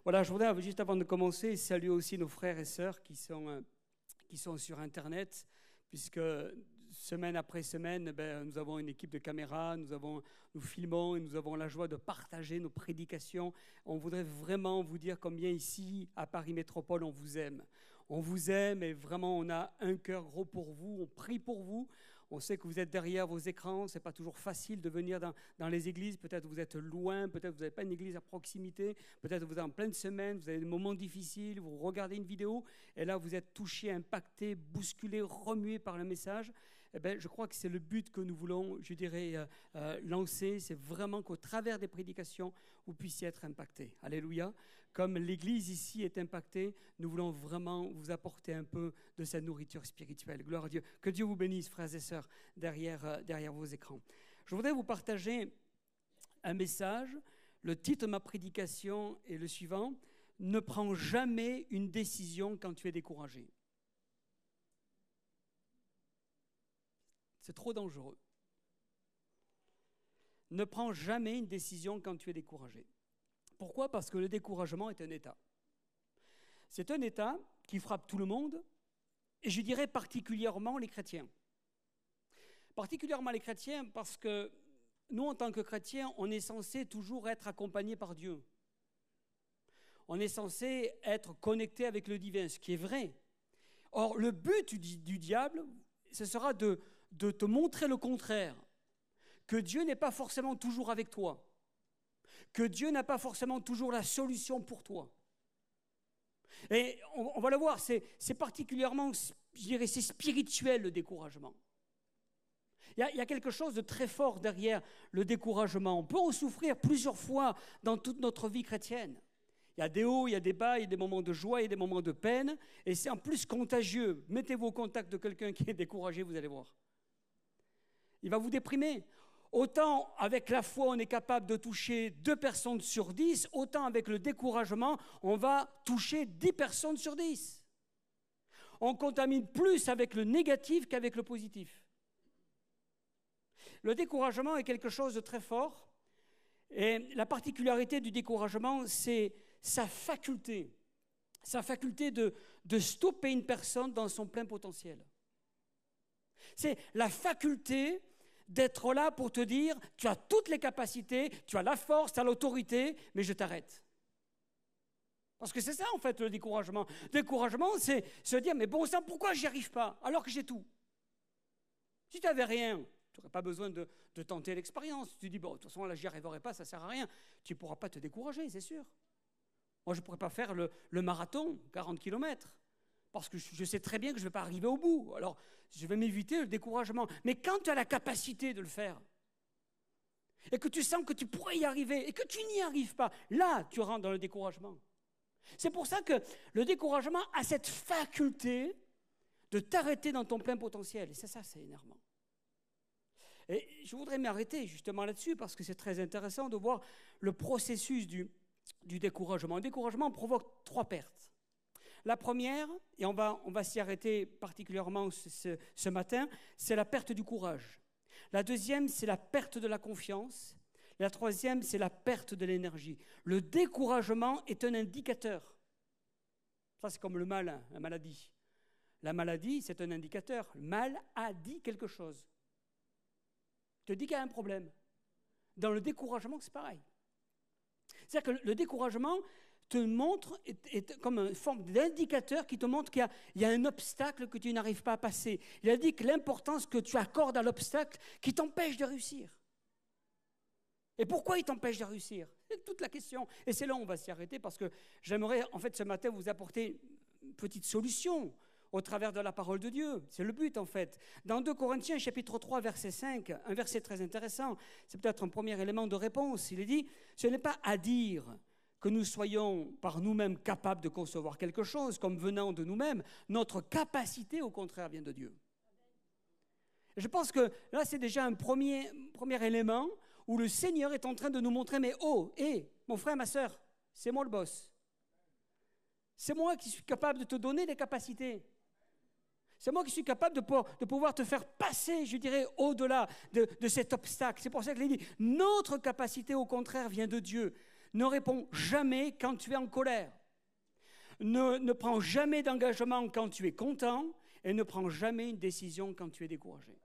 Voilà, je voudrais, juste avant de commencer, saluer aussi nos frères et sœurs qui sont sur Internet, puisque semaine après semaine, nous avons une équipe de caméras, nous filmons et nous avons la joie de partager nos prédications. On voudrait vraiment vous dire combien ici, à Paris Métropole, on vous aime. On vous aime et vraiment, on a un cœur gros pour vous, on prie pour vous. On sait que vous êtes derrière vos écrans, ce n'est pas toujours facile de venir dans les églises. Peut-être vous êtes loin, peut-être vous n'avez pas une église à proximité, peut-être vous êtes en pleine semaine, vous avez des moments difficiles, vous regardez une vidéo et là vous êtes touché, impacté, bousculé, remué par le message. Eh bien, je crois que c'est le but que nous voulons, je dirais, lancer. C'est vraiment qu'au travers des prédications, vous puissiez être impacté. Alléluia. Comme l'Église ici est impactée, nous voulons vraiment vous apporter un peu de cette nourriture spirituelle. Gloire à Dieu. Que Dieu vous bénisse, frères et sœurs, derrière vos écrans. Je voudrais vous partager un message. Le titre de ma prédication est le suivant. Ne prends jamais une décision quand tu es découragé. C'est trop dangereux. Ne prends jamais une décision quand tu es découragé. Pourquoi ? Parce que le découragement est un état. C'est un état qui frappe tout le monde, et je dirais particulièrement les chrétiens. Particulièrement les chrétiens parce que nous, en tant que chrétiens, on est censé toujours être accompagnés par Dieu. On est censé être connecté avec le divin, ce qui est vrai. Or, le but du diable, ce sera de te montrer le contraire, que Dieu n'est pas forcément toujours avec toi, que Dieu n'a pas forcément toujours la solution pour toi. Et on va le voir, c'est particulièrement, je dirais, c'est spirituel le découragement. Il y a quelque chose de très fort derrière le découragement. On peut en souffrir plusieurs fois dans toute notre vie chrétienne. Il y a des hauts, il y a des bas, il y a des moments de joie, il y a des moments de peine, et c'est en plus contagieux. Mettez-vous au contact de quelqu'un qui est découragé, vous allez voir. Il va vous déprimer. Autant avec la foi, on est capable de toucher 2 personnes sur 10, autant avec le découragement, on va toucher 10 personnes sur 10. On contamine plus avec le négatif qu'avec le positif. Le découragement est quelque chose de très fort. Et la particularité du découragement, c'est sa faculté de stopper une personne dans son plein potentiel. C'est la faculté d'être là pour te dire, tu as toutes les capacités, tu as la force, tu as l'autorité, mais je t'arrête. Parce que c'est ça en fait le découragement. Le découragement, c'est se dire, mais bon sang, pourquoi j'y arrive pas alors que j'ai tout? Si tu n'avais rien, tu n'aurais pas besoin de tenter l'expérience. Tu dis, bon, de toute façon, là, j'y arriverai pas, ça ne sert à rien. Tu ne pourras pas te décourager, c'est sûr. Moi, je ne pourrais pas faire le marathon, 40 km, parce que je sais très bien que je ne vais pas arriver au bout. Alors, je vais m'éviter le découragement. Mais quand tu as la capacité de le faire, et que tu sens que tu pourrais y arriver, et que tu n'y arrives pas, là, tu rentres dans le découragement. C'est pour ça que le découragement a cette faculté de t'arrêter dans ton plein potentiel. Et ça, c'est énervant. Et je voudrais m'arrêter justement là-dessus parce que c'est très intéressant de voir le processus du découragement. Le découragement provoque 3 pertes. La première, et on va s'y arrêter particulièrement ce matin, c'est la perte du courage. La deuxième, c'est la perte de la confiance. La troisième, c'est la perte de l'énergie. Le découragement est un indicateur. Ça, c'est comme le mal, hein, la maladie. La maladie, c'est un indicateur. Le mal a dit quelque chose. Te dit qu'il y a un problème. Dans le découragement, c'est pareil. C'est-à-dire que le découragement te montre, est comme une forme d'indicateur qui te montre qu'il y a un obstacle que tu n'arrives pas à passer. Il a dit que l'importance que tu accordes à l'obstacle qui t'empêche de réussir. Et pourquoi il t'empêche de réussir? C'est toute la question. Et c'est là où on va s'y arrêter parce que j'aimerais, en fait, ce matin, vous apporter une petite solution au travers de la parole de Dieu. C'est le but, en fait. Dans 2 Corinthiens, chapitre 3, verset 5, un verset très intéressant, c'est peut-être un premier élément de réponse. Il est dit, ce n'est pas à dire que nous soyons par nous-mêmes capables de concevoir quelque chose, comme venant de nous-mêmes. Notre capacité, au contraire, vient de Dieu. Et je pense que là, c'est déjà un premier élément où le Seigneur est en train de nous montrer, mais mon frère, ma sœur, c'est moi le boss. C'est moi qui suis capable de te donner des capacités. C'est moi qui suis capable de pouvoir te faire passer, je dirais, au-delà de cet obstacle. C'est pour ça qu'il dit, notre capacité, au contraire, vient de Dieu. Ne réponds jamais quand tu es en colère. Ne prends jamais d'engagement quand tu es content et ne prends jamais une décision quand tu es découragé.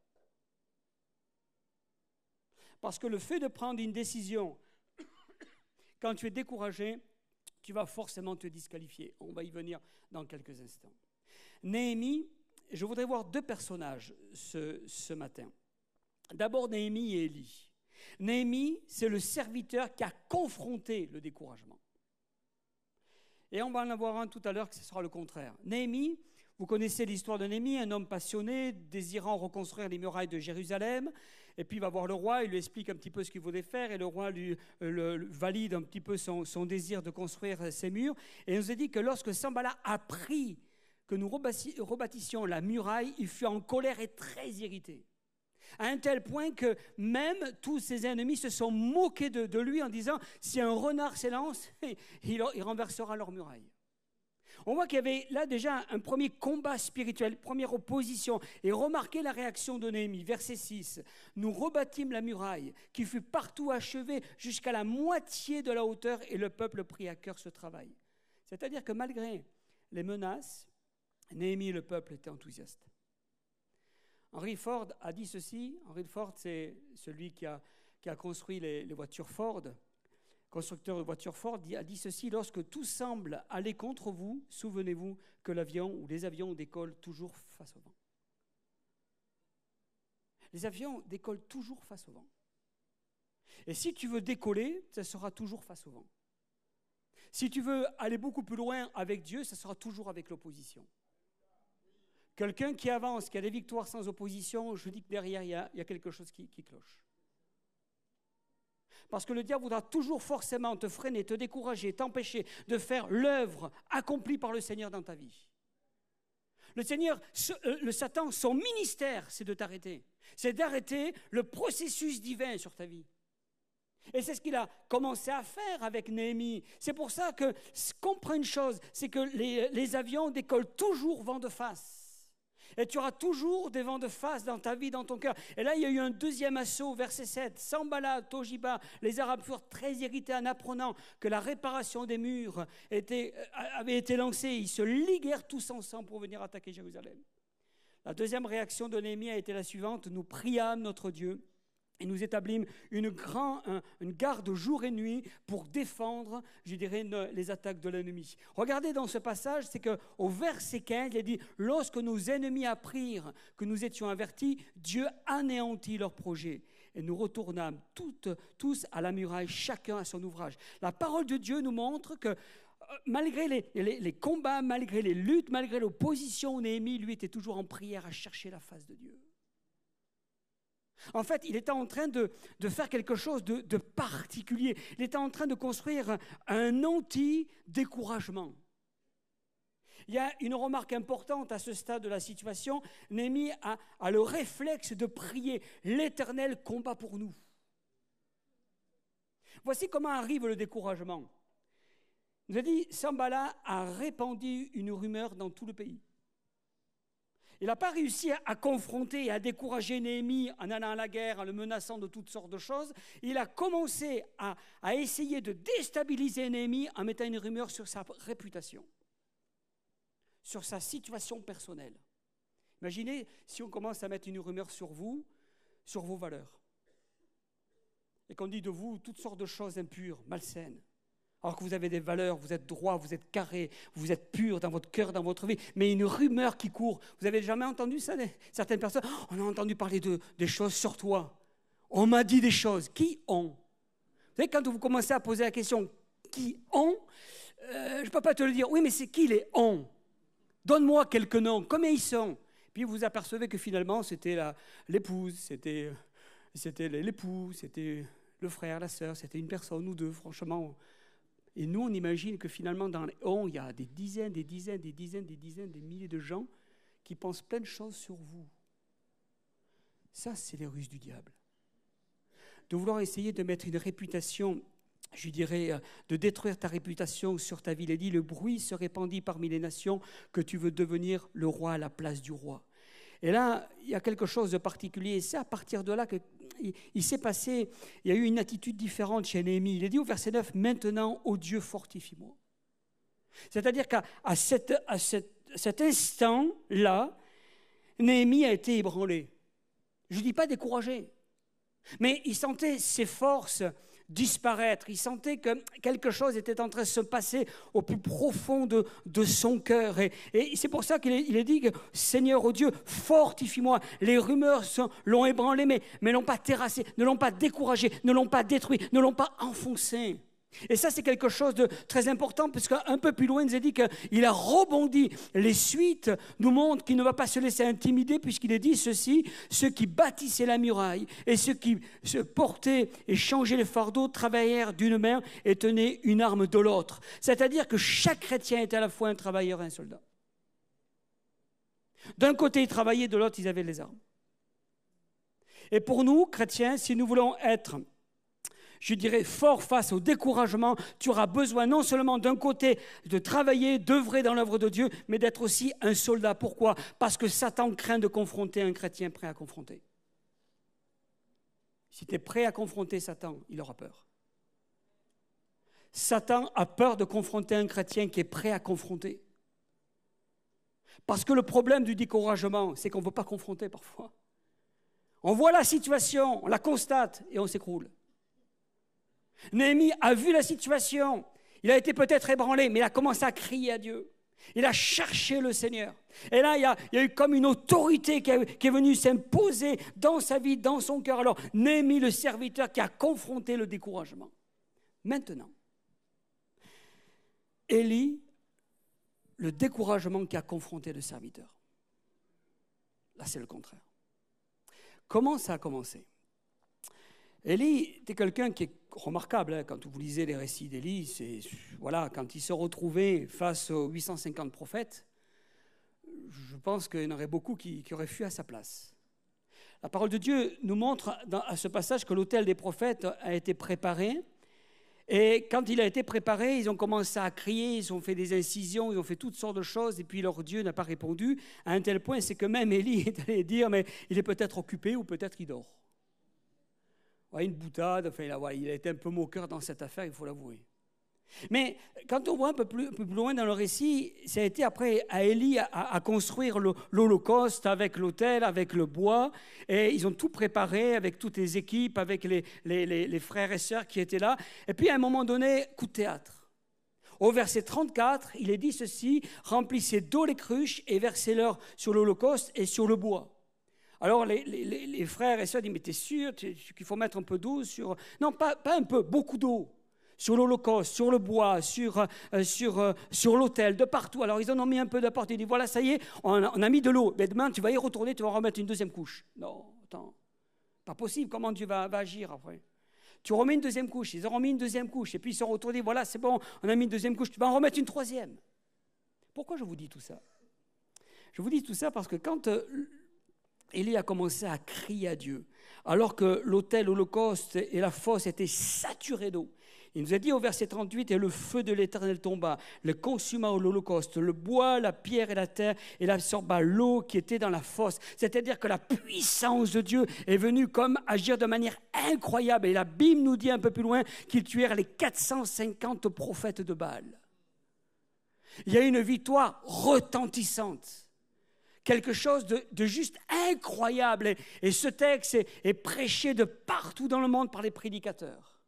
Parce que le fait de prendre une décision quand tu es découragé, tu vas forcément te disqualifier. On va y venir dans quelques instants. Néhémie, je voudrais voir deux personnages ce matin. D'abord Néhémie et Élie. Néhémie, c'est le serviteur qui a confronté le découragement. Et on va en avoir un tout à l'heure que ce sera le contraire. Néhémie, vous connaissez l'histoire de Néhémie, un homme passionné, désirant reconstruire les murailles de Jérusalem. Et puis il va voir le roi, il lui explique un petit peu ce qu'il voulait faire, et le roi lui valide un petit peu son désir de construire ces murs. Et il nous a dit que lorsque Sanballat apprit que nous rebâtissions la muraille, il fut en colère et très irrité. À un tel point que même tous ses ennemis se sont moqués de lui en disant « Si un renard s'élance, il renversera leur muraille ». On voit qu'il y avait là déjà un premier combat spirituel, première opposition. Et remarquez la réaction de Néhémie, verset 6. « Nous rebâtîmes la muraille, qui fut partout achevée jusqu'à la moitié de la hauteur, et le peuple prit à cœur ce travail. » C'est-à-dire que malgré les menaces, Néhémie et le peuple étaient enthousiastes. Henry Ford a dit ceci. Henry Ford, c'est celui qui a construit les voitures Ford. Constructeur de voitures Ford a dit ceci: lorsque tout semble aller contre vous, souvenez-vous que l'avion ou les avions décollent toujours face au vent. Les avions décollent toujours face au vent. Et si tu veux décoller, ça sera toujours face au vent. Si tu veux aller beaucoup plus loin avec Dieu, ça sera toujours avec l'opposition. Quelqu'un qui avance, qui a des victoires sans opposition, je dis que derrière, il y a quelque chose qui cloche. Parce que le diable voudra toujours forcément te freiner, te décourager, t'empêcher de faire l'œuvre accomplie par le Seigneur dans ta vie. Le Satan, son ministère, c'est de t'arrêter. C'est d'arrêter le processus divin sur ta vie. Et c'est ce qu'il a commencé à faire avec Néhémie. C'est pour ça que, comprends une chose, c'est que les avions décollent toujours vent de face. Et tu auras toujours des vents de face dans ta vie, dans ton cœur. Et là, il y a eu un deuxième assaut, verset 7. Sanballat, Tobiah, les Arabes furent très irrités en apprenant que la réparation des murs avait été lancée. Ils se liguèrent tous ensemble pour venir attaquer Jérusalem. La deuxième réaction de Néhémie a été la suivante. Nous priâmes notre Dieu et nous établîmes une garde jour et nuit pour défendre, je dirais, les attaques de l'ennemi. Regardez dans ce passage, c'est qu'au verset 15, il est dit « Lorsque nos ennemis apprirent que nous étions avertis, Dieu anéantit leurs projets. Et nous retournâmes tous à la muraille, chacun à son ouvrage. » La parole de Dieu nous montre que malgré les combats, malgré les luttes, malgré l'opposition, Néhémie, lui, était toujours en prière à chercher la face de Dieu. En fait, il était en train de faire quelque chose de particulier. Il était en train de construire un anti-découragement. Il y a une remarque importante à ce stade de la situation. Néhémie a le réflexe de prier. L'Éternel combat pour nous. Voici comment arrive le découragement. Il nous a dit, Sanballat a répandu une rumeur dans tout le pays. Il n'a pas réussi à confronter et à décourager Néhémie en allant à la guerre, en le menaçant de toutes sortes de choses. Il a commencé à essayer de déstabiliser Néhémie en mettant une rumeur sur sa réputation, sur sa situation personnelle. Imaginez si on commence à mettre une rumeur sur vous, sur vos valeurs, et qu'on dit de vous toutes sortes de choses impures, malsaines. Alors que vous avez des valeurs, vous êtes droit, vous êtes carré, vous êtes pur dans votre cœur, dans votre vie, mais une rumeur qui court. Vous avez jamais entendu ça, certaines personnes? On a entendu parler des choses sur toi. On m'a dit des choses. Qui ont? Vous savez, quand vous commencez à poser la question, qui ont? Je ne peux pas te le dire. Oui, mais c'est qui les ont? Donne-moi quelques noms. Combien ils sont? Puis vous apercevez que finalement, c'était l'épouse, c'était l'époux, c'était le frère, la sœur, c'était une personne ou deux, franchement. Et nous, on imagine que finalement, dans les il y a des dizaines, des milliers de gens qui pensent plein de choses sur vous. Ça, c'est les ruses du diable. De vouloir essayer de mettre une réputation, je dirais, de détruire ta réputation sur ta vie. Il est dit, le bruit se répandit parmi les nations que tu veux devenir le roi à la place du roi. Et là, il y a quelque chose de particulier. Et c'est à partir de là que il s'est passé, il y a eu une attitude différente chez Néhémie. Il est dit au verset 9, « Maintenant, ô Dieu, fortifie-moi ». C'est-à-dire qu'à cet instant-là, Néhémie a été ébranlé. Je ne dis pas découragé, mais il sentait ses forces disparaître. Il sentait que quelque chose était en train de se passer au plus profond de son cœur. Et c'est pour ça qu'il est dit que « Seigneur, ô Dieu, fortifie-moi ». Les rumeurs l'ont ébranlé, mais ne l'ont pas terrassé, ne l'ont pas découragé, ne l'ont pas détruit, ne l'ont pas enfoncé. Et ça, c'est quelque chose de très important, parce qu'un peu plus loin, il nous a dit qu'il a rebondi. Les suites nous montrent qu'il ne va pas se laisser intimider, puisqu'il est dit ceci, ceux qui bâtissaient la muraille et ceux qui se portaient et changeaient les fardeaux travaillèrent d'une main et tenaient une arme de l'autre. C'est-à-dire que chaque chrétien était à la fois un travailleur et un soldat. D'un côté, ils travaillaient, de l'autre, ils avaient les armes. Et pour nous, chrétiens, si nous voulons être, je dirais, fort face au découragement, tu auras besoin non seulement d'un côté de travailler, d'œuvrer dans l'œuvre de Dieu, mais d'être aussi un soldat. Pourquoi ? Parce que Satan craint de confronter un chrétien prêt à confronter. Si tu es prêt à confronter Satan, il aura peur. Satan a peur de confronter un chrétien qui est prêt à confronter. Parce que le problème du découragement, c'est qu'on ne veut pas confronter parfois. On voit la situation, on la constate et on s'écroule. Néhémie a vu la situation, il a été peut-être ébranlé, mais il a commencé à crier à Dieu. Il a cherché le Seigneur. Et là, il y a eu comme une autorité qui est venue s'imposer dans sa vie, dans son cœur. Alors, Néhémie, le serviteur qui a confronté le découragement. Maintenant, Élie, le découragement qui a confronté le serviteur. Là, c'est le contraire. Comment ça a commencé ? Élie était quelqu'un qui est remarquable. Hein, quand vous lisez les récits d'Élie, voilà, quand il se retrouvait face aux 850 prophètes, je pense qu'il y en aurait beaucoup qui auraient fui à sa place. La parole de Dieu nous montre à ce passage que l'autel des prophètes a été préparé. Et quand il a été préparé, ils ont commencé à crier, ils ont fait des incisions, ils ont fait toutes sortes de choses, et puis leur Dieu n'a pas répondu, à un tel point, c'est que même Élie est allé dire, mais il est peut-être occupé ou peut-être qu'il dort. Ouais, une boutade, enfin, il a été un peu moqueur dans cette affaire, il faut l'avouer. Mais quand on voit un peu plus loin dans le récit, ça a été après à Élie à construire l'Holocauste avec l'autel, avec le bois, et ils ont tout préparé avec toutes les équipes, avec les frères et sœurs qui étaient là. Et puis à un moment donné, coup de théâtre. Au verset 34, il est dit ceci, « Remplissez d'eau les cruches et versez-leur sur l'Holocauste et sur le bois. » Alors les frères et sœurs disent, mais t'es sûr qu'il faut mettre un peu d'eau sur... Non, pas un peu, beaucoup d'eau. Sur l'Holocauste, sur le bois, sur l'autel, de partout. Alors ils en ont mis un peu de partout. Ils disent, voilà, ça y est, on a mis de l'eau. Mais demain, tu vas y retourner, tu vas remettre une deuxième couche. Non, attends, pas possible, comment Dieu va agir après ? Tu remets une deuxième couche, ils ont remis une deuxième couche. Et puis ils se sont retournés, voilà, c'est bon, on a mis une deuxième couche, tu vas en remettre une troisième. Pourquoi je vous dis tout ça ? Je vous dis tout ça parce que quand... Élie a commencé à crier à Dieu, alors que l'autel, l'Holocauste et la fosse étaient saturés d'eau. Il nous a dit au verset 38, « Et le feu de l'Éternel tomba, le consuma l'Holocauste, le bois, la pierre et la terre, et il absorba l'eau qui était dans la fosse. » C'est-à-dire que la puissance de Dieu est venue comme agir de manière incroyable. Et la Bible nous dit un peu plus loin qu'ils tuèrent les 450 prophètes de Baal. Il y a une victoire retentissante. Quelque chose de juste incroyable. Et ce texte est prêché de partout dans le monde par les prédicateurs.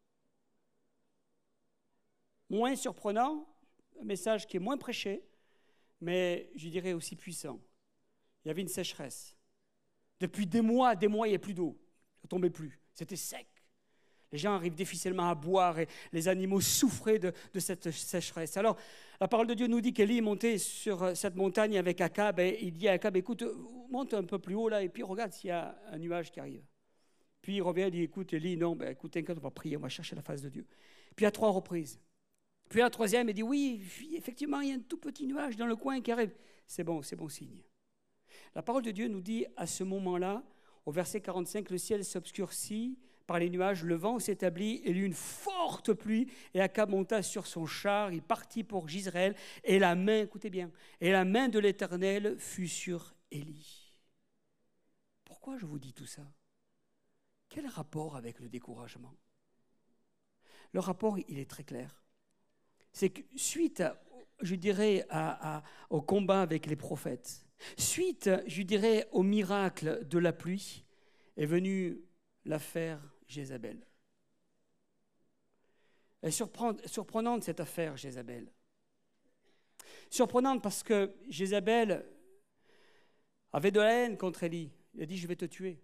Moins surprenant, un message qui est moins prêché, mais je dirais aussi puissant. Il y avait une sécheresse. Depuis des mois, il n'y avait plus d'eau. Ça ne tombait plus. C'était sec. Les gens arrivent difficilement à boire et les animaux souffraient de cette sécheresse. Alors, la parole de Dieu nous dit qu'Élie est monté sur cette montagne avec Akab et il dit à Akab, écoute, monte un peu plus haut là et puis regarde s'il y a un nuage qui arrive. Puis il revient et dit, écoute Élie, non, écoute, t'inquiète, on va prier, on va chercher la face de Dieu. Puis à 3 reprises. Puis à la 3e, il dit, oui, effectivement, il y a un tout petit nuage dans le coin qui arrive. C'est bon signe. La parole de Dieu nous dit à ce moment-là, au verset 45, le ciel s'obscurcit par les nuages, le vent s'établit, et il y eut une forte pluie, et Akab monta sur son char, il partit pour Jizréel, et la main, écoutez bien, et la main de l'Éternel fut sur Élie. Pourquoi je vous dis tout ça ? Quel rapport avec le découragement? Le rapport, il est très clair. C'est que suite, je dirais, au combat avec les prophètes, suite, je dirais, au miracle de la pluie, est venue l'affaire Jézabel. Elle est surprenante cette affaire Jézabel. Surprenante parce que Jézabel avait de la haine contre Élie. Il a dit, je vais te tuer.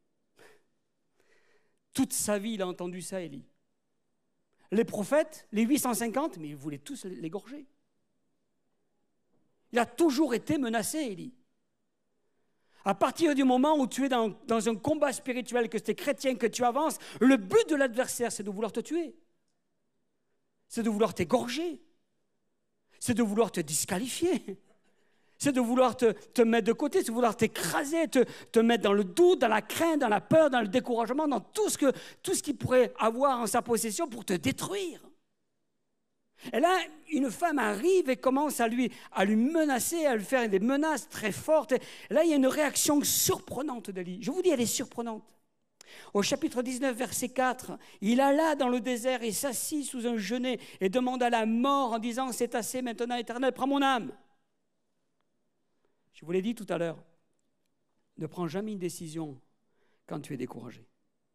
Toute sa vie, il a entendu ça, Élie. Les prophètes, les 850, mais ils voulaient tous l'égorger. Il a toujours été menacé, Élie. À partir du moment où tu es dans un combat spirituel, que tu es chrétien, que tu avances, le but de l'adversaire, c'est de vouloir te tuer. C'est de vouloir t'égorger. C'est de vouloir te disqualifier. C'est de vouloir te mettre de côté, c'est de vouloir t'écraser, te mettre dans le doute, dans la crainte, dans la peur, dans le découragement, dans tout ce qu'il pourrait avoir en sa possession pour te détruire. Et là, une femme arrive et commence à lui menacer, à lui faire des menaces très fortes. Et là, il y a une réaction surprenante d'Élie. Je vous dis, elle est surprenante. Au chapitre 19, verset 4, il alla dans le désert et s'assit sous un genêt et demanda la mort en disant, c'est assez maintenant, Éternel, prends mon âme. Je vous l'ai dit tout à l'heure, ne prends jamais une décision quand tu es découragé.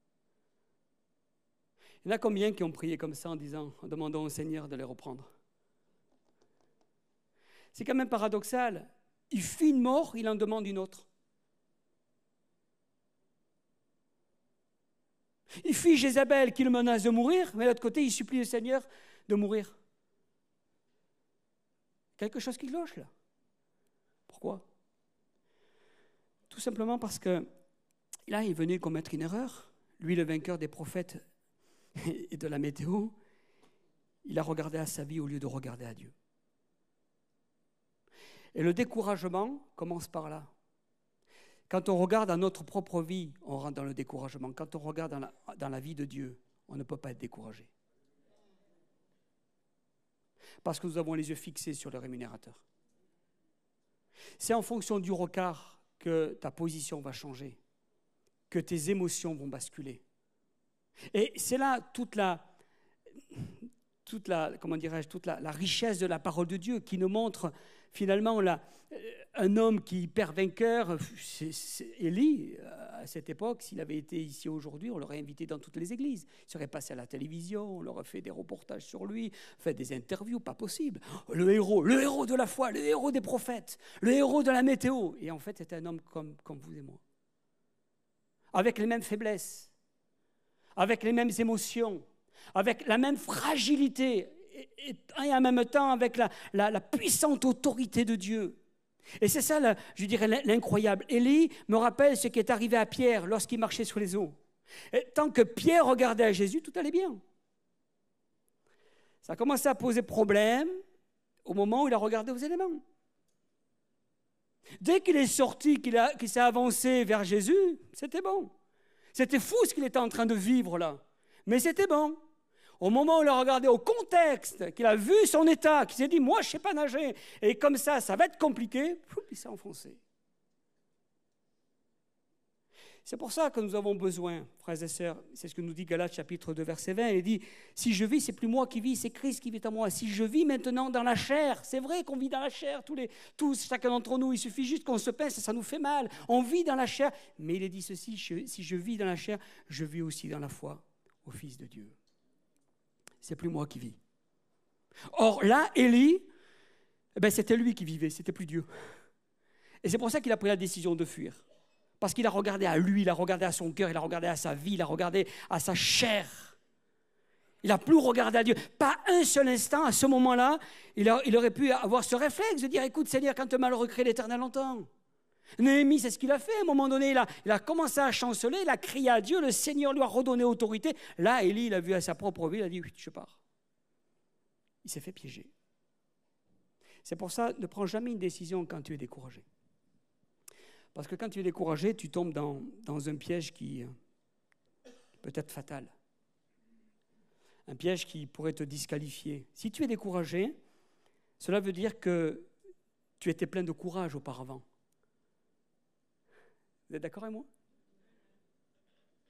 Il y en a combien qui ont prié comme ça en demandant au Seigneur de les reprendre? C'est quand même paradoxal. Il fuit une mort, il en demande une autre. Il fuit Jézabel qui le menace de mourir, mais de l'autre côté, il supplie le Seigneur de mourir. Quelque chose qui cloche là. Pourquoi? Tout simplement parce que là, il est venu commettre une erreur. Lui, le vainqueur des prophètes et de la météo, il a regardé à sa vie au lieu de regarder à Dieu. Et le découragement commence par là. Quand on regarde à notre propre vie, on rentre dans le découragement. Quand on regarde dans la vie de Dieu, on ne peut pas être découragé. Parce que nous avons les yeux fixés sur le rémunérateur. C'est en fonction du regard que ta position va changer, que tes émotions vont basculer. Et c'est là toute la richesse de la parole de Dieu qui nous montre finalement un homme qui est hyper vainqueur. Élie, à cette époque, s'il avait été ici aujourd'hui, on l'aurait invité dans toutes les églises. Il serait passé à la télévision, on aurait fait des reportages sur lui, fait des interviews, pas possible. Le héros de la foi, le héros des prophètes, le héros de la météo. Et en fait, c'était un homme comme vous et moi. Avec les mêmes faiblesses, avec les mêmes émotions, avec la même fragilité et en même temps avec la puissante autorité de Dieu. Et c'est ça, je dirais, l'incroyable. Élie me rappelle ce qui est arrivé à Pierre lorsqu'il marchait sur les eaux. Et tant que Pierre regardait à Jésus, tout allait bien. Ça a commencé à poser problème au moment où il a regardé aux éléments. Dès qu'il est sorti, qu'il s'est avancé vers Jésus, c'était bon. C'était fou ce qu'il était en train de vivre là. Mais c'était bon. Au moment où il a regardé au contexte, qu'il a vu son état, qu'il s'est dit, moi je ne sais pas nager, et comme ça va être compliqué, il s'est enfoncé. C'est pour ça que nous avons besoin, frères et sœurs, c'est ce que nous dit Galates chapitre 2, verset 20, il dit, si je vis, c'est plus moi qui vis, c'est Christ qui vit en moi. Si je vis maintenant dans la chair, c'est vrai qu'on vit dans la chair, chacun d'entre nous, il suffit juste qu'on se pince, ça nous fait mal, on vit dans la chair. Mais il est dit ceci, si je vis dans la chair, je vis aussi dans la foi au Fils de Dieu. C'est plus moi qui vis. Or là, Élie, c'était lui qui vivait, c'était plus Dieu. Et c'est pour ça qu'il a pris la décision de fuir. Parce qu'il a regardé à lui, il a regardé à son cœur, il a regardé à sa vie, il a regardé à sa chair. Il n'a plus regardé à Dieu. Pas un seul instant, à ce moment-là, il aurait pu avoir ce réflexe de dire, écoute Seigneur, quand tu m'as recréé l'Éternel entend. Néhémie, c'est ce qu'il a fait. À un moment donné, il a commencé à chanceler, il a crié à Dieu, le Seigneur lui a redonné autorité. Là, Élie, il a vu à sa propre vie, il a dit, oui, je pars. Il s'est fait piéger. C'est pour ça, ne prends jamais une décision quand tu es découragé. Parce que quand tu es découragé, tu tombes dans un piège qui peut être fatal. Un piège qui pourrait te disqualifier. Si tu es découragé, cela veut dire que tu étais plein de courage auparavant. Vous êtes d'accord avec moi?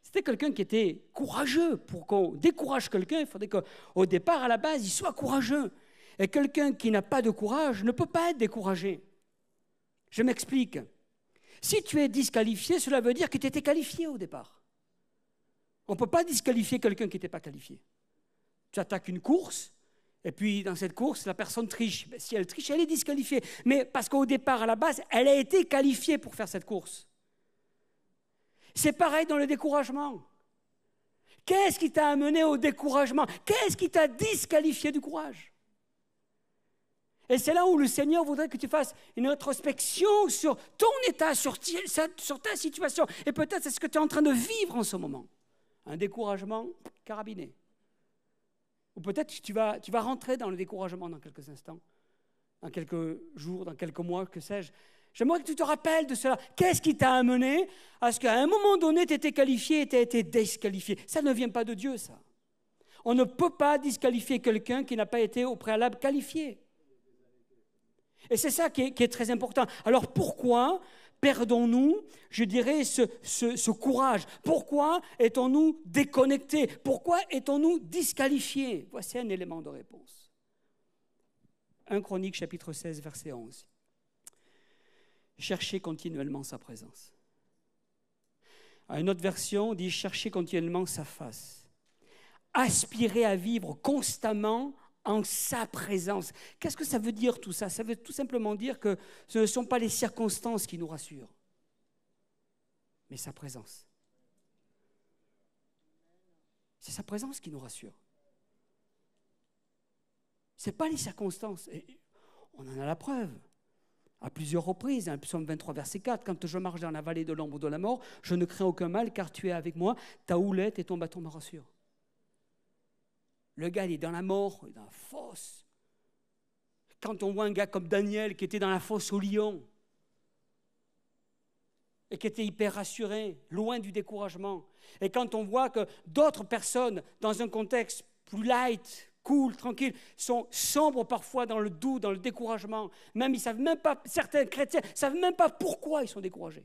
C'était quelqu'un qui était courageux. Pour qu'on décourage quelqu'un, il faudrait qu'au départ, à la base, il soit courageux. Et quelqu'un qui n'a pas de courage ne peut pas être découragé. Je m'explique. Si tu es disqualifié, cela veut dire que tu étais qualifié au départ. On ne peut pas disqualifier quelqu'un qui n'était pas qualifié. Tu attaques une course, et puis dans cette course, la personne triche. Si elle triche, elle est disqualifiée. Mais parce qu'au départ, à la base, elle a été qualifiée pour faire cette course. C'est pareil dans le découragement. Qu'est-ce qui t'a amené au découragement? Qu'est-ce qui t'a disqualifié du courage? Et c'est là où le Seigneur voudrait que tu fasses une introspection sur ton état, sur ta situation. Et peut-être c'est ce que tu es en train de vivre en ce moment. Un découragement carabiné. Ou peut-être que tu vas rentrer dans le découragement dans quelques instants, dans quelques jours, dans quelques mois, que sais-je. J'aimerais que tu te rappelles de cela. Qu'est-ce qui t'a amené à ce qu'à un moment donné, tu étais qualifié et tu as été disqualifié? Ça ne vient pas de Dieu, ça. On ne peut pas disqualifier quelqu'un qui n'a pas été au préalable qualifié. Et c'est ça qui est très important. Alors pourquoi perdons-nous, je dirais, ce courage? Pourquoi étons-nous déconnectés? Pourquoi étons-nous disqualifiés? Voici un élément de réponse. 1 Chroniques, chapitre 16, verset 11. Cherchez continuellement sa présence. À une autre version, on dit cherchez continuellement sa face. Aspirez à vivre constamment en sa présence. Qu'est-ce que ça veut dire tout ça? Ça veut tout simplement dire que ce ne sont pas les circonstances qui nous rassurent, mais sa présence. C'est sa présence qui nous rassure. Ce n'est pas les circonstances. Et on en a la preuve. À plusieurs reprises, hein, Psaume 23, verset 4, « Quand je marche dans la vallée de l'ombre de la mort, je ne crains aucun mal, car tu es avec moi, ta houlette et ton bâton me rassurent. » Le gars, il est dans la mort, il est dans la fosse. Quand on voit un gars comme Daniel qui était dans la fosse au lion et qui était hyper rassuré, loin du découragement, et quand on voit que d'autres personnes, dans un contexte plus light, cool, tranquille, sont sombres parfois dans le doute, dans le découragement, même ils ne savent même pas, certains chrétiens ne savent même pas pourquoi ils sont découragés.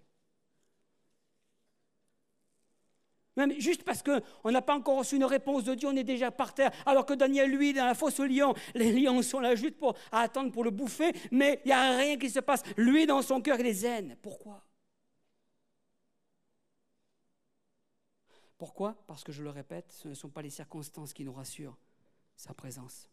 Même juste parce qu'on n'a pas encore reçu une réponse de Dieu, on est déjà par terre. Alors que Daniel, lui, dans la fosse aux lions, les lions sont là juste à attendre pour le bouffer, mais il n'y a rien qui se passe. Lui, dans son cœur, il est zen. Pourquoi? Pourquoi? Parce que, je le répète, ce ne sont pas les circonstances qui nous rassurent, sa présence.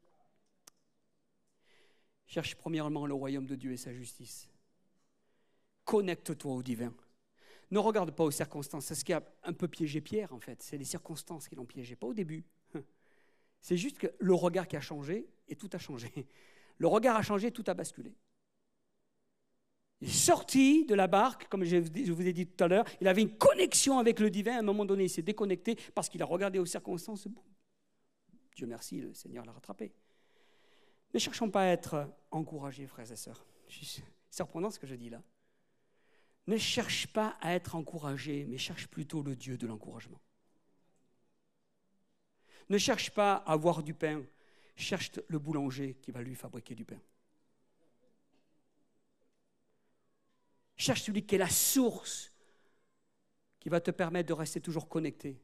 Cherche premièrement le royaume de Dieu et sa justice. Connecte-toi au divin. Ne regarde pas aux circonstances. C'est ce qui a un peu piégé Pierre, en fait. C'est les circonstances qui l'ont piégé, pas au début. C'est juste que le regard qui a changé et tout a changé. Le regard a changé, tout a basculé. Il est sorti de la barque, comme je vous ai dit tout à l'heure. Il avait une connexion avec le divin. À un moment donné, il s'est déconnecté parce qu'il a regardé aux circonstances. Dieu merci, le Seigneur l'a rattrapé. Ne cherchons pas à être encouragés, frères et sœurs. C'est surprenant ce que je dis là. Ne cherche pas à être encouragé, mais cherche plutôt le Dieu de l'encouragement. Ne cherche pas à avoir du pain, cherche le boulanger qui va lui fabriquer du pain. Cherche celui qui est la source, qui va te permettre de rester toujours connecté.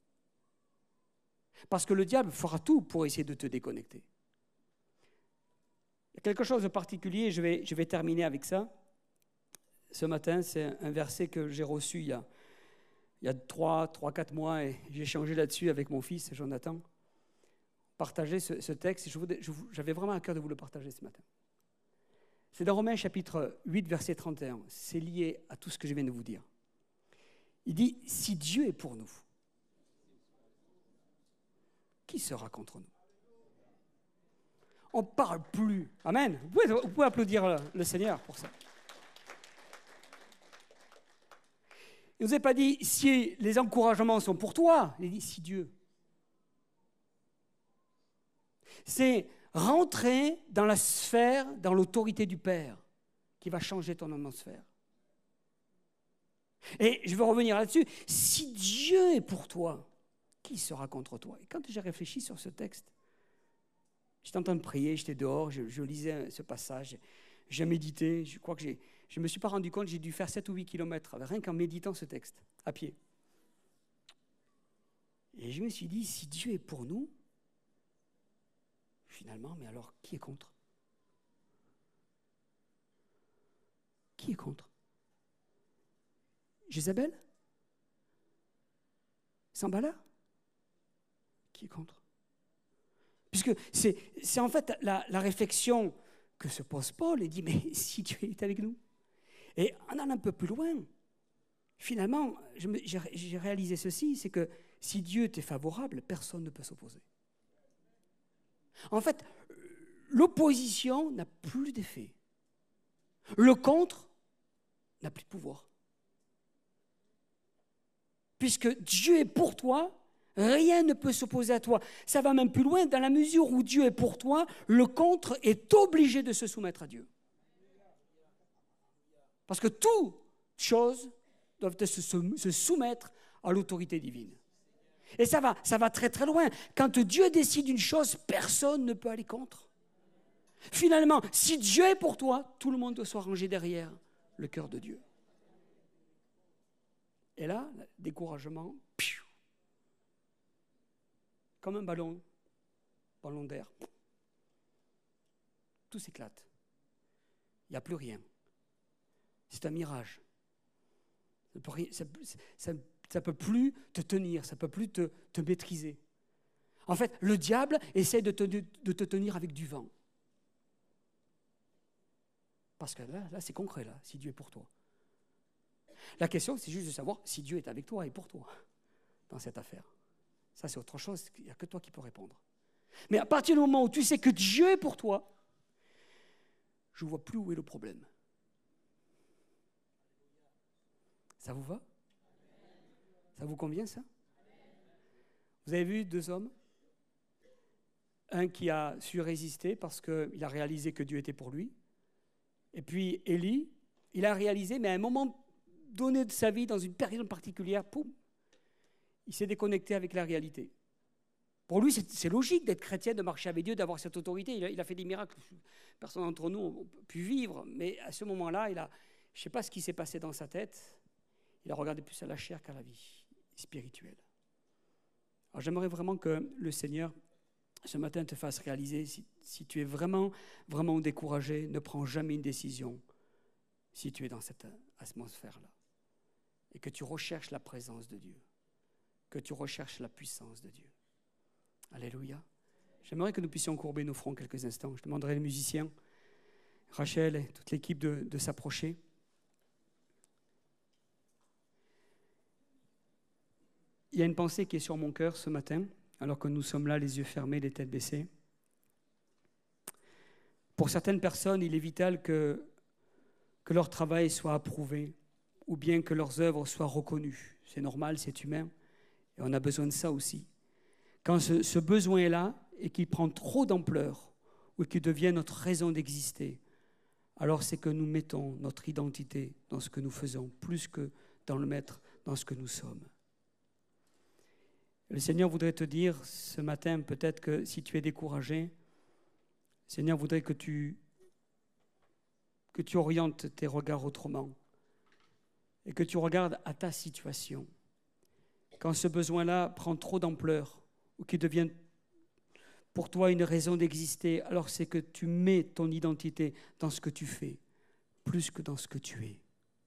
Parce que le diable fera tout pour essayer de te déconnecter. Il y a quelque chose de particulier, je vais terminer avec ça. Ce matin, c'est un verset que j'ai reçu il y a 3-4 mois et j'ai échangé là-dessus avec mon fils, Jonathan. Partager ce texte, j'avais vraiment à cœur de vous le partager ce matin. C'est dans Romains chapitre 8, verset 31. C'est lié à tout ce que je viens de vous dire. Il dit, si Dieu est pour nous, qui sera contre nous? On ne parle plus. Amen. Vous pouvez applaudir le Seigneur pour ça. Il ne nous a pas dit si les encouragements sont pour toi, il dit si Dieu. C'est rentrer dans la sphère, dans l'autorité du Père, qui va changer ton atmosphère. Et je veux revenir là-dessus. Si Dieu est pour toi, qui sera contre toi? Et quand j'ai réfléchi sur ce texte, j'étais en train de prier, j'étais dehors, je lisais ce passage, j'ai médité, je crois que je ne me suis pas rendu compte, j'ai dû faire 7 ou 8 kilomètres, rien qu'en méditant ce texte, à pied. Et je me suis dit, si Dieu est pour nous, finalement, mais alors qui est contre? Qui est contre? Jézabel? Sanballat? Qui est contre? Puisque c'est en fait la réflexion que se pose Paul et dit, mais si Dieu est avec nous? Et en allant un peu plus loin, finalement, j'ai réalisé ceci, c'est que si Dieu t'est favorable, personne ne peut s'opposer. En fait, l'opposition n'a plus d'effet. Le contre n'a plus de pouvoir. Puisque Dieu est pour toi, rien ne peut s'opposer à toi. Ça va même plus loin, dans la mesure où Dieu est pour toi, le contre est obligé de se soumettre à Dieu. Parce que toutes choses doivent se soumettre à l'autorité divine. Et ça va très très loin. Quand Dieu décide une chose, personne ne peut aller contre. Finalement, si Dieu est pour toi, tout le monde doit se ranger derrière le cœur de Dieu. Et là, découragement, comme un ballon d'air, tout s'éclate. Il n'y a plus rien. C'est un mirage. Ça ne peut plus te tenir, ça ne peut plus te maîtriser. En fait, le diable essaie de te tenir avec du vent. Parce que là c'est concret, là, si Dieu est pour toi. La question, c'est juste de savoir si Dieu est avec toi et pour toi dans cette affaire. Ça, c'est autre chose, il n'y a que toi qui peux répondre. Mais à partir du moment où tu sais que Dieu est pour toi, je ne vois plus où est le problème. Ça vous va? Ça vous convient, ça? Vous avez vu 2 hommes? Un qui a su résister parce qu'il a réalisé que Dieu était pour lui. Et puis Élie, il a réalisé, mais à un moment donné de sa vie, dans une période particulière, poum, il s'est déconnecté avec la réalité. Pour lui, c'est logique d'être chrétien, de marcher avec Dieu, d'avoir cette autorité. Il a fait des miracles. Personne d'entre nous n'a pu vivre. Mais à ce moment-là, je ne sais pas ce qui s'est passé dans sa tête. Il a regardé plus à la chair qu'à la vie spirituelle. Alors j'aimerais vraiment que le Seigneur, ce matin, te fasse réaliser, si tu es vraiment, vraiment découragé, ne prends jamais une décision si tu es dans cette atmosphère-là. Et que tu recherches la présence de Dieu. Que tu recherches la puissance de Dieu. Alléluia. J'aimerais que nous puissions courber nos fronts quelques instants. Je demanderai aux musiciens, Rachel et toute l'équipe de s'approcher. Il y a une pensée qui est sur mon cœur ce matin, alors que nous sommes là, les yeux fermés, les têtes baissées. Pour certaines personnes, il est vital que leur travail soit approuvé, ou bien que leurs œuvres soient reconnues. C'est normal, c'est humain, et on a besoin de ça aussi. Quand ce besoin est là, et qu'il prend trop d'ampleur, ou qu'il devient notre raison d'exister, alors c'est que nous mettons notre identité dans ce que nous faisons, plus que dans le mettre dans ce que nous sommes. Le Seigneur voudrait te dire ce matin, peut-être que si tu es découragé, le Seigneur voudrait que tu orientes tes regards autrement et que tu regardes à ta situation. Quand ce besoin-là prend trop d'ampleur ou qu'il devient pour toi une raison d'exister, alors c'est que tu mets ton identité dans ce que tu fais, plus que dans ce que tu es.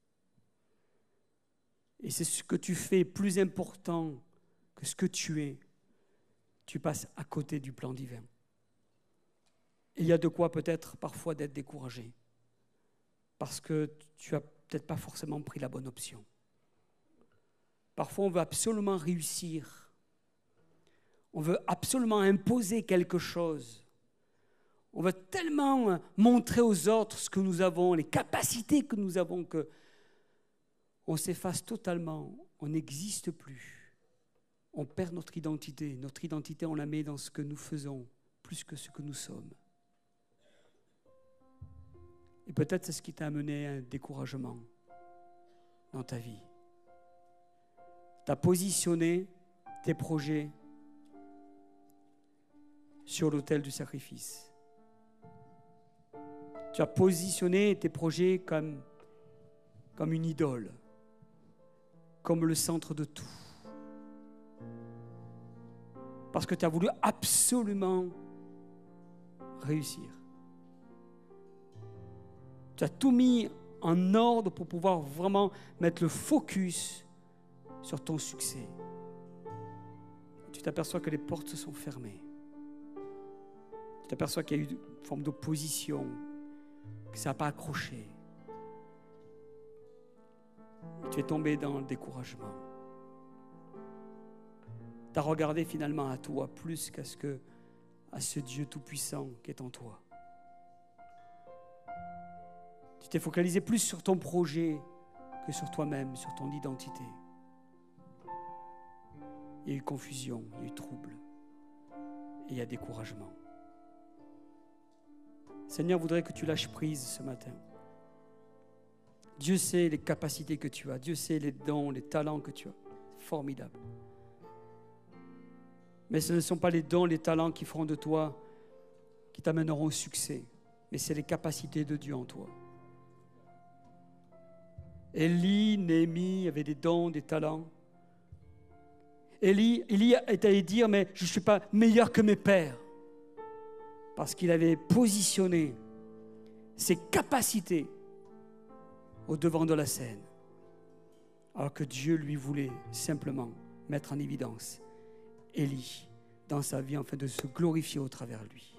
Et c'est ce que tu fais plus important que ce que tu es, tu passes à côté du plan divin. Et il y a de quoi peut-être parfois d'être découragé, parce que tu n'as peut-être pas forcément pris la bonne option. Parfois on veut absolument réussir, on veut absolument imposer quelque chose, on veut tellement montrer aux autres ce que nous avons, les capacités que nous avons, qu'on s'efface totalement, on n'existe plus. On perd notre identité. Notre identité, on la met dans ce que nous faisons, plus que ce que nous sommes. Et peut-être c'est ce qui t'a amené à un découragement dans ta vie. Tu as positionné tes projets sur l'autel du sacrifice. Tu as positionné tes projets comme une idole, comme le centre de tout. parce que tu as voulu absolument réussir. Tu as tout mis en ordre pour pouvoir vraiment mettre le focus sur ton succès. Tu t'aperçois que les portes se sont fermées. Tu t'aperçois qu'il y a eu une forme d'opposition, que ça n'a pas accroché. Et tu es tombé dans le découragement. Tu as regardé finalement à toi plus qu'à ce Dieu tout-puissant qui est en toi. Tu t'es focalisé plus sur ton projet que sur toi-même, sur ton identité. Il y a eu confusion, il y a eu trouble, et il y a découragement. Seigneur voudrait que tu lâches prise ce matin. Dieu sait les capacités que tu as, Dieu sait les dons, les talents que tu as. Formidable. Mais ce ne sont pas les dons, les talents qui feront de toi, qui t'amèneront au succès, mais c'est les capacités de Dieu en toi. Élie, Néhémie avaient des dons, des talents. Élie est allé dire, mais je ne suis pas meilleur que mes pères. Parce qu'il avait positionné ses capacités au devant de la scène. Alors que Dieu lui voulait simplement mettre en évidence Élie dans sa vie afin de se glorifier au travers de lui.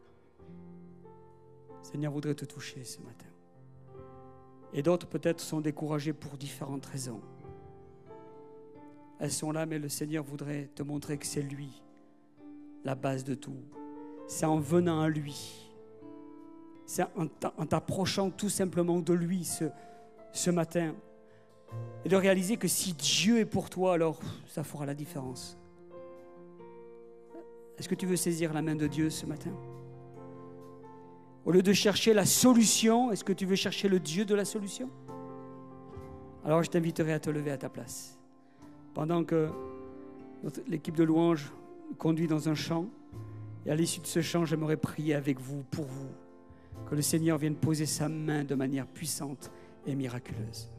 Seigneur voudrait te toucher ce matin. Et d'autres peut-être sont découragés pour différentes raisons. Elles sont là, mais le Seigneur voudrait te montrer que c'est lui, la base de tout. C'est en venant à lui, c'est en t'approchant tout simplement de lui ce matin, et de réaliser que si Dieu est pour toi, alors ça fera la différence. Est-ce que tu veux saisir la main de Dieu ce matin? Au lieu de chercher la solution, est-ce que tu veux chercher le Dieu de la solution? Alors je t'inviterai à te lever à ta place. Pendant que l'équipe de louange conduit dans un chant, et à l'issue de ce chant, j'aimerais prier avec vous, pour vous, que le Seigneur vienne poser sa main de manière puissante et miraculeuse.